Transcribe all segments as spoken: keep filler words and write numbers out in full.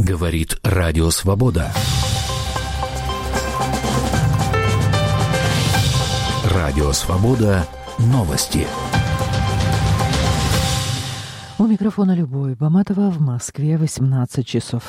Говорит Радио Свобода. Радио Свобода. Новости. У микрофона Любовь Баматова, в Москве восемнадцать часов.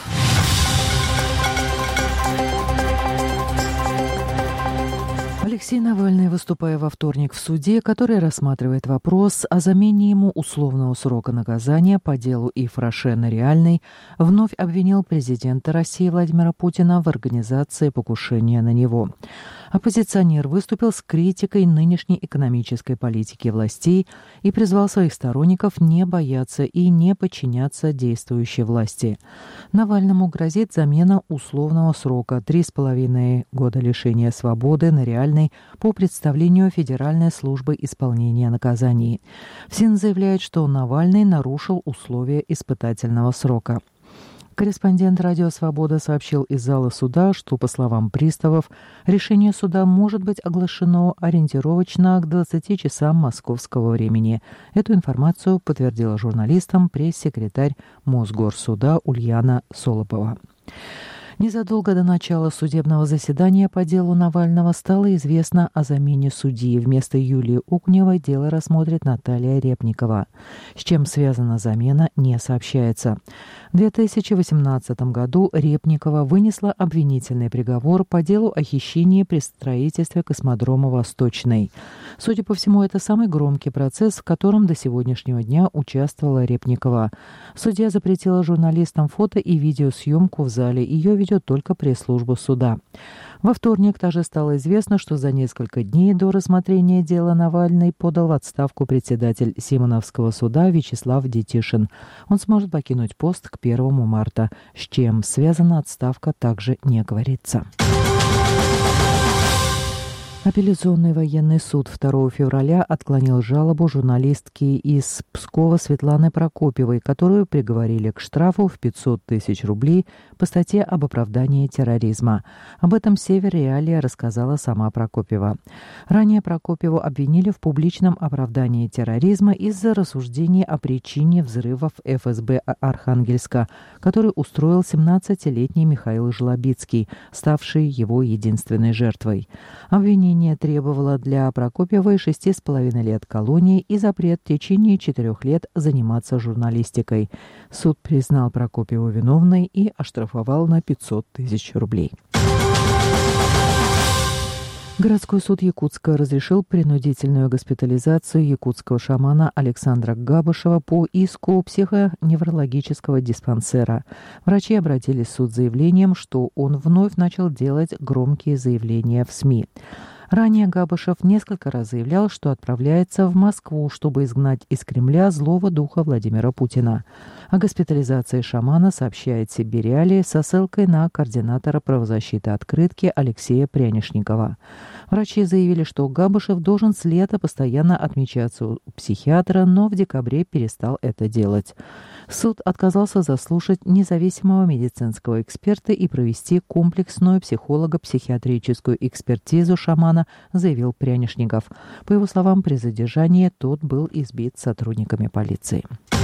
Алексей Навальный, выступая во вторник в суде, который рассматривает вопрос о замене ему условного срока наказания по делу Ифраше Реальной, вновь обвинил президента России Владимира Путина в организации покушения на него. Оппозиционер выступил с критикой нынешней экономической политики властей и призвал своих сторонников не бояться и не подчиняться действующей власти. Навальному грозит замена условного срока три с половиной года лишения свободы на Реальной по представлению Федеральной службы исполнения наказаний. ФСИН заявляет, что Навальный нарушил условия испытательного срока. Корреспондент «Радио Свобода» сообщил из зала суда, что, по словам приставов, решение суда может быть оглашено ориентировочно к двадцати часам московского времени. Эту информацию подтвердила журналистам пресс-секретарь Мосгорсуда Ульяна Солопова. Незадолго до начала судебного заседания по делу Навального стало известно о замене судьи. Вместо Юлии Окуневой дело рассмотрит Наталья Репникова. С чем связана замена, не сообщается. В две тысячи восемнадцатом году Репникова вынесла обвинительный приговор по делу о хищении при строительстве космодрома «Восточный». Судя по всему, это самый громкий процесс, в котором до сегодняшнего дня участвовала Репникова. Судья запретила журналистам фото и видеосъемку в зале. Ее ведет только пресс-служба суда. Во вторник также стало известно, что за несколько дней до рассмотрения дела Навальный подал в отставку председатель Симоновского суда Вячеслав Детишин. Он сможет покинуть пост к первому марта. С чем связана отставка, также не говорится. Апелляционный военный суд второго февраля отклонил жалобу журналистки из Пскова Светланы Прокопьевой, которую приговорили к штрафу в пятьсот тысяч рублей по статье об оправдании терроризма. Об этом «Север Реалия» рассказала сама Прокопьева. Ранее Прокопьеву обвинили в публичном оправдании терроризма из-за рассуждений о причине взрывов эф эс бэ Архангельска, который устроил семнадцатилетний Михаил Жлобицкий, ставший его единственной жертвой. Обвинение требовало для Прокопьевой шести с половиной лет колонии и запрет в течение четырех лет заниматься журналистикой. Суд признал Прокопьеву виновной и оштрафовал на пятьсот тысяч рублей. Городской суд Якутска разрешил принудительную госпитализацию якутского шамана Александра Габышева по иску психоневрологического диспансера. Врачи обратились в суд с заявлением, что он вновь начал делать громкие заявления в СМИ. Ранее Габышев несколько раз заявлял, что отправляется в Москву, чтобы изгнать из Кремля злого духа Владимира Путина. О госпитализации шамана сообщает «Сибирь Реалии» со ссылкой на координатора правозащиты «Открытки» Алексея Прянишникова. Врачи заявили, что Габышев должен с лета постоянно отмечаться у психиатра, но в декабре перестал это делать. Суд отказался заслушать независимого медицинского эксперта и провести комплексную психолого-психиатрическую экспертизу шамана, заявил Прянишников. По его словам, при задержании тот был избит сотрудниками полиции.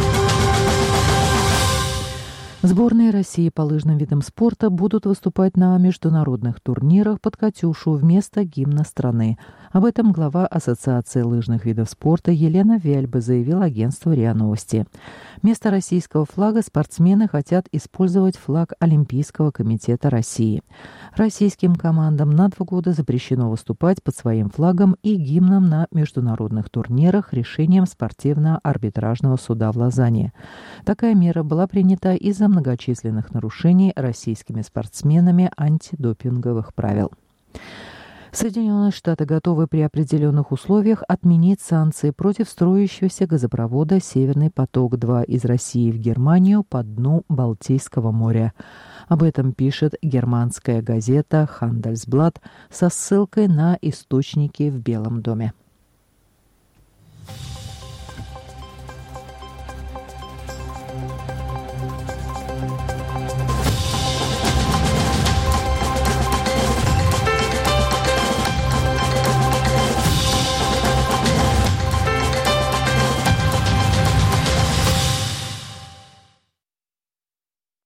Сборные России по лыжным видам спорта будут выступать на международных турнирах под «Катюшу» вместо гимна страны. Об этом глава Ассоциации лыжных видов спорта Елена Вяльба заявила агентству РИА Новости. Вместо российского флага спортсмены хотят использовать флаг Олимпийского комитета России. Российским командам на два года запрещено выступать под своим флагом и гимном на международных турнирах решением спортивно-арбитражного суда в Лозанне. Такая мера была принята из-за многочисленных нарушений российскими спортсменами антидопинговых правил. Соединенные Штаты готовы при определенных условиях отменить санкции против строящегося газопровода «Северный поток-два» из России в Германию по дну Балтийского моря. Об этом пишет германская газета «Handelsblatt» со ссылкой на источники в Белом доме.